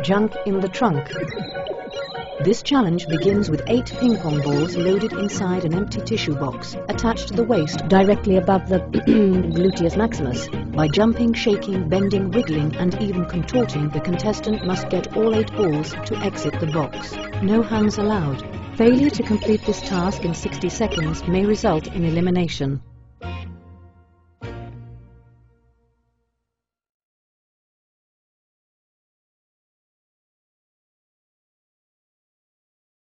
Jump in the trunk. This challenge begins with 8 ping pong balls loaded inside an empty tissue box, attached to the waist directly above the gluteus maximus. By jumping, shaking, bending, wriggling and even contorting, the contestant must get all 8 balls to exit the box. No hands allowed. Failure to complete this task in 60 seconds may result in elimination.